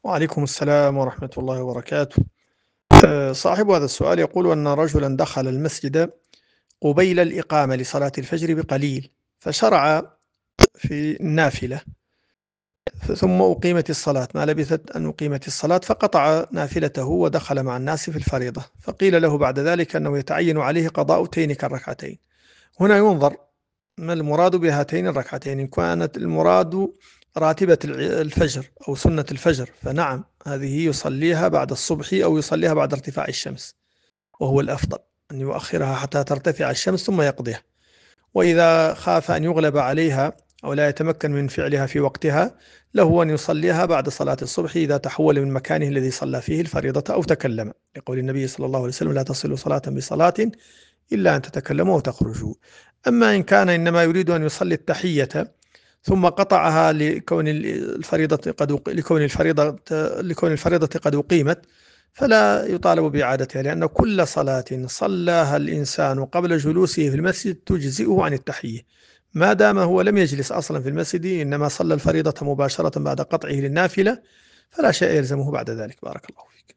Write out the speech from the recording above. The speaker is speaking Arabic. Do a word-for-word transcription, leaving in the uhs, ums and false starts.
وعليكم السلام ورحمة الله وبركاته. آه، صاحب هذا السؤال يقول أن رجلا دخل المسجد قبيل الإقامة لصلاة الفجر بقليل، فشرع في النافلة، ثم أقيمت الصلاة، ما لبثت أن أقيمت الصلاة فقطع نافلته ودخل مع الناس في الفريضة، فقيل له بعد ذلك أنه يتعين عليه قضاء تلك الركعتين. هنا ينظر ما المراد بهاتين الركعتين. إن كانت المراد راتبة الفجر أو سنة الفجر فنعم، هذه يصليها بعد الصبح أو يصليها بعد ارتفاع الشمس، وهو الأفضل أن يؤخرها حتى ترتفع الشمس ثم يقضيها. وإذا خاف أن يغلب عليها أو لا يتمكن من فعلها في وقتها، له أن يصليها بعد صلاة الصبح إذا تحول من مكانه الذي صلى فيه الفريضة أو تكلم، لقول النبي صلى الله عليه وسلم: لا تصل صلاة بصلاة إلا أن تتكلموا وتخرجوا. أما إن كان إنما يريد أن يصلي التحية ثم قطعها لكون الفريضة قد لكون الفريضة لكون الفريضة قد أقيمت، فلا يطالب بإعادتها، لأن كل صلاة صلاها الإنسان قبل جلوسه في المسجد تجزئه عن التحية، ما دام هو لم يجلس أصلا في المسجد، إنما صلى الفريضة مباشرة بعد قطعه للنافلة، فلا شيء يلزمه بعد ذلك. بارك الله فيك.